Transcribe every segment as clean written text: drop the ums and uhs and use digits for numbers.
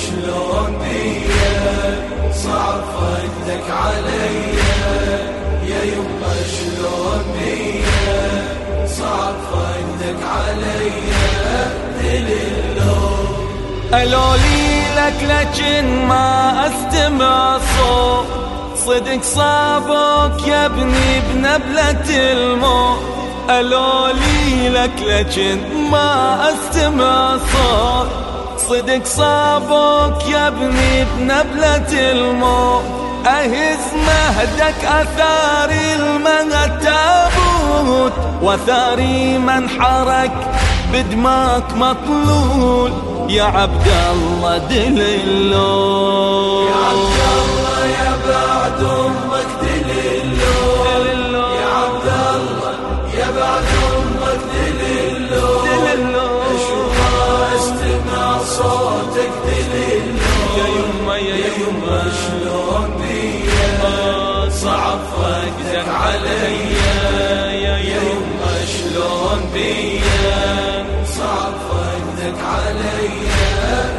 شلون بيا صعب فقدك عليا، يا يما شلون بيا صعب فقدك عليا. ألولي لك لكن ما أستمع صوت، صدق صابك يا ابني بنبلة الموت. ألولي لك لكن ما أستمع صوت، صدق صابك يا ابني بنبلة الموت. أهز مهدك أثاري المهد تابوت، وثاري من حرك بدماك مطلول. يا عبد الله دللو، يا عبد الله يا بعد امك دللو، يا عبد الله يا بعد امك دللو. اشوف استمع صوتك دللو، يا يما يا يما شلون بيا صعب فقدك عليا، يا يما شلون بيا صعب فقدك عليا.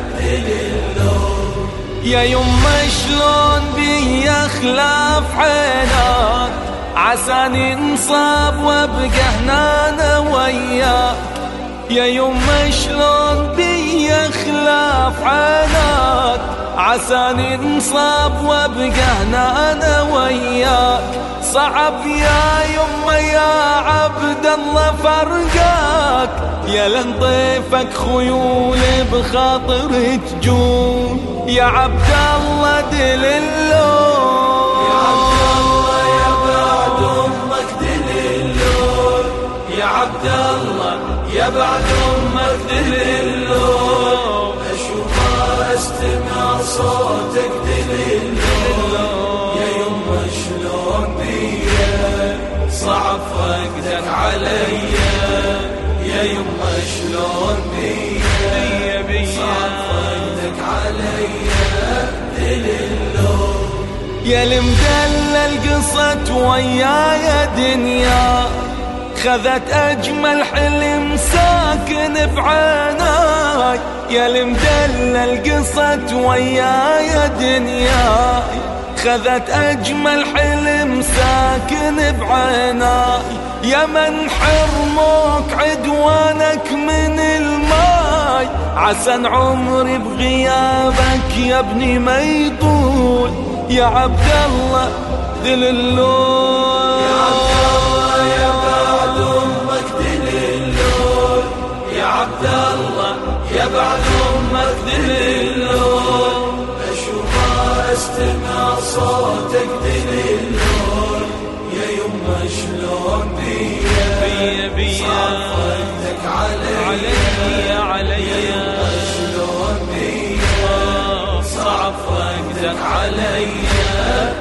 يا يما شلون بيا خلاف عينك، عساني انصاب وابقى هنا انا وياك. يا يما شلون بيا خلاف عينك، عساني انصاب وابقى هنا انا وياك. صعب يا يما يا عبد الله فرقاك، يا لنطيفك خيول بخاطر تجول. يا عبد الله دللو، يا عبد الله يا بعد امك دللو، يا عبد الله يا بعد امك دللو. اشوف استمع صوتك دللو، يا يما شلون بيا صعب فقدك عليا، يا يما شلون بيا صعب فقدك عليا. دللو يا المدلل قصت ويايا دنيا، خذت أجمل حلم ساكن بعيناي. يا المدلل قصت ويايا دنيا، خذت أجمل حلم ساكن بعيناي. يا من حرموك عدوانك من الماي، عسى عمري بغيابك يا ابني ما يطول. يا عبد الله دللو، يا عبد الله يا بعد امك دللو، يا عبد الله يا بعد امك دللو. اشوف استمع صوتك دللو، يا يما شلون بيا صعب فقدك عليا، يا يما شلون بيا صعب فقدك عليا.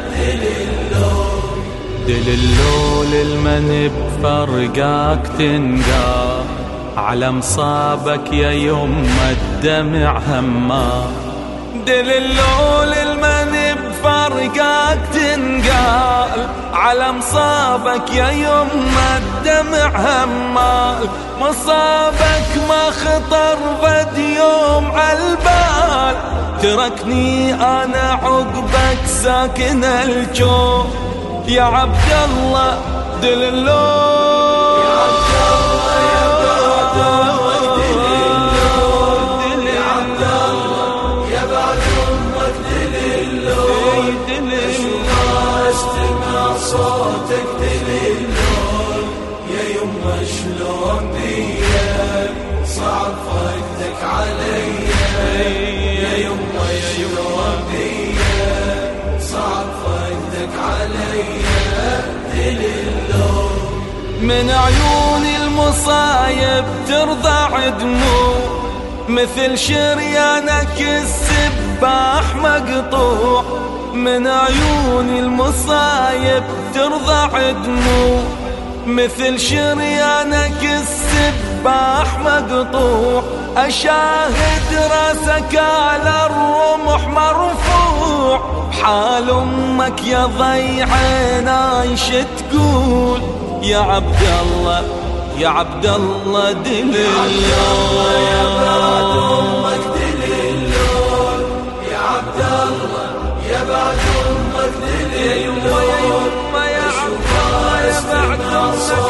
دللو للمن بفرقاك تنقى، على مصابك يا يما الدمع هما. دللو للمن بفرقاك تنقال، على مصابك يا يما الدمع همال. مصابك ما خطر بد يوم عالبال، تركني انا عقبك ساكن الجو. يا عبد الله دللو، يا عبد الله يا بعد امك دللو، يا عبد الله يا بعد امك دللو. اشوف استمع صوتك دللو، يا يما شلون بيا صعب فقدك عليا، يا يما شلون بيا صعب فقدك عليا. دللو من عيون المصايب ترضع دموع، مثل شريانك السباح مقطوع. من عيون المصايب ترضع دموع، مثل شريانك السباح مقطوع. أشاهد راسك على الرمح مرفوع، بحال أمك يا ضي عيناي تقول. يا عبد الله يا عبد الله دللو، يا بعد امك دللو، بعد أمك دليل، يا يما يا عبد الله يا بعد أمك